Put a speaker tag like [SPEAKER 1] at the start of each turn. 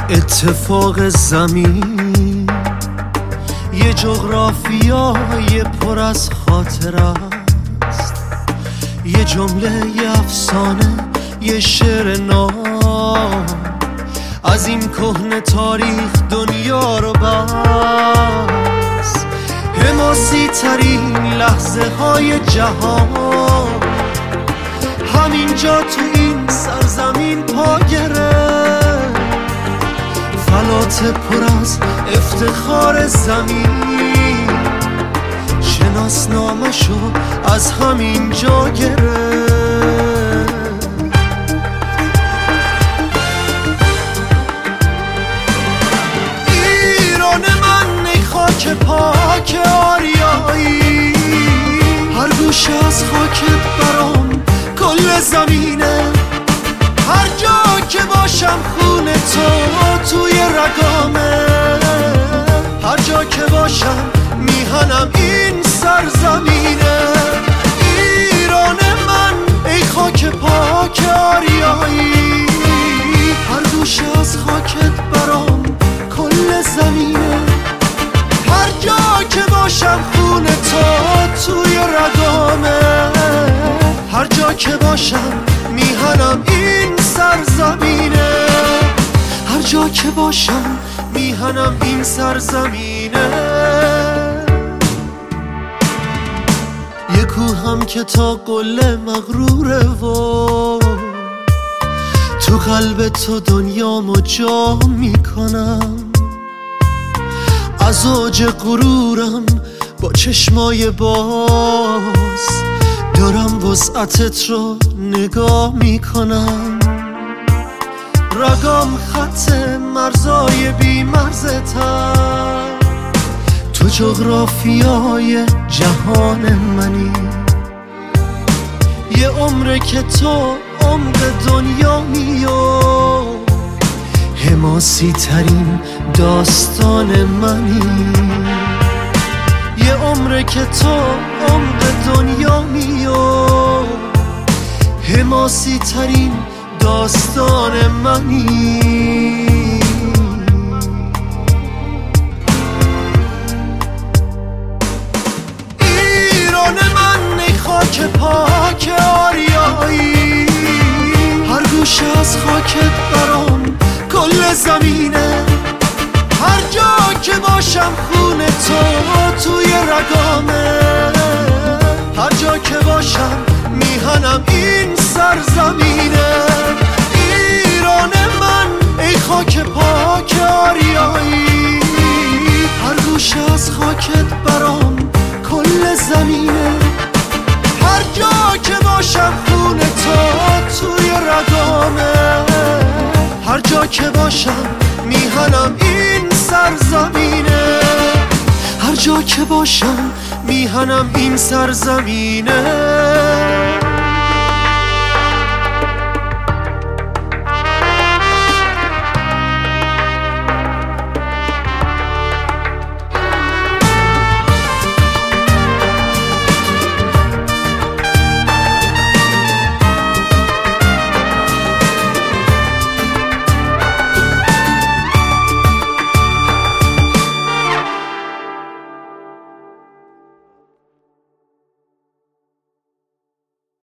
[SPEAKER 1] اتفاق زمین یه جغرافیای پر از خاطره است، یه جمله، یه افسانه، یه شعر ناب از این کهنه تاریخ دنیا رو بس. حماسی ترین لحظه های جهان همینجا تو این سرزمین پا گرفت. فلات پر از افتخار زمین شناسنامه‌شو از همینجا گرفت. ایران من ای خاک پاک آریایی، هر گوشه از خاکت برام کل زمینه. هر جا که باشم خون تو توی رگامه، هر جا که باشم میهنم این سرزمینه. ایران من ای خاک پاک آریایی، هر گوشه از خاکت برام کل زمینه. هر جا که باشم خون تو توی رگامه، هر جا که باشم میهنم این سرزمینه. هر جا که باشم میهنم این سرزمینه. یه کوهم که تا قله مغروره و تو قلب تو دنیامو جا میکنم. از اوج غرورم با چشمای باز دارم وسعتت رو نگاه میکنم. رگام خط مرزای بی مرزتم، تو جغرافیای جهان منی. یه عمره که تو عمق دنیا میو، حماسی ترین داستان منی. یه عمره که تو عمق دنیا میو، حماسی ترین داستان منی. ایران من ای خاک پاک آریایی، هر گوشه از خاکت برام کل زمینه. هر جا که باشم خون تو توی رگامه، هر جا که باشم میهنم این سرزمینه. ایران من ای خاک پاک آریایی، هر گوشه از خاکت برام کل زمینه. هر جا که باشم خون تو توی رگامه، هر جا که باشم میهنم این سرزمینه. هر جا که باشم میهنم این سرزمینه.